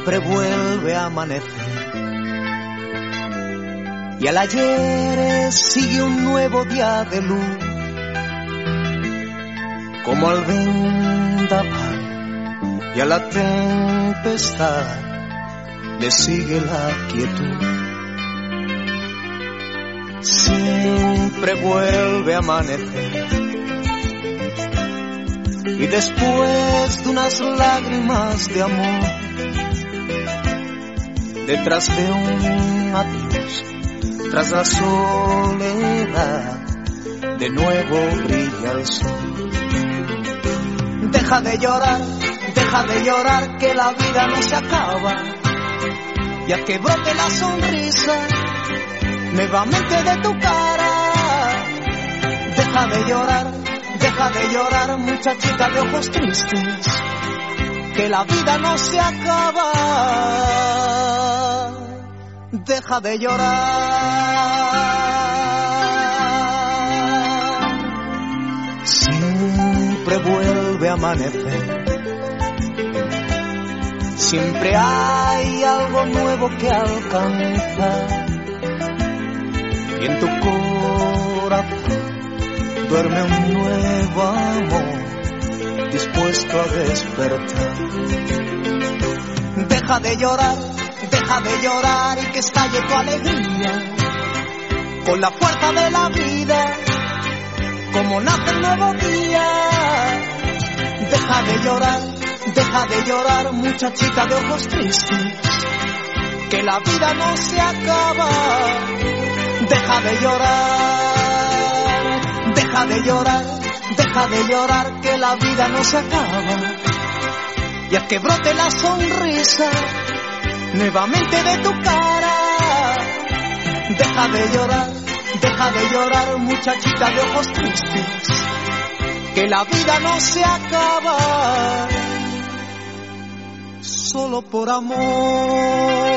siempre vuelve a amanecer. Y al ayer sigue un nuevo día de luz, como al vendaval y a la tempestad le sigue la quietud. Siempre vuelve a amanecer, y después de unas lágrimas de amor, detrás de un adiós, tras la soledad, de nuevo brilla el sol. Deja de llorar, que la vida no se acaba, y a que brote la sonrisa nuevamente de tu cara. Deja de llorar, muchachita de ojos tristes, que la vida no se acaba. Deja de llorar. Siempre vuelve a amanecer, siempre hay algo nuevo que alcanzar, y en tu corazón duerme un nuevo amor dispuesto a despertar. Deja de llorar y que estalle tu alegría con la fuerza de la vida, como nace el nuevo día. Deja de llorar, muchachita de ojos tristes, que la vida no se acaba. Deja de llorar, que la vida no se acaba, y a que brote la sonrisa nuevamente de tu cara. Deja de llorar, muchachita de ojos tristes, que la vida no se acaba, solo por amor.